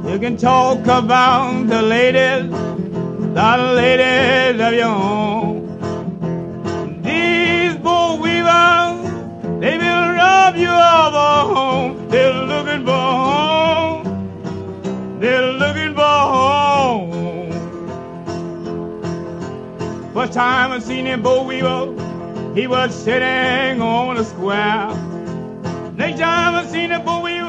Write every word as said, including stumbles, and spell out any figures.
You can talk about the ladies, the ladies of your home. These boy weavers, they will rob you of a home. They're looking for home. They're looking for home. First time I seen him boy weaver, he was sitting on a square. Next time I seen him boy weaver,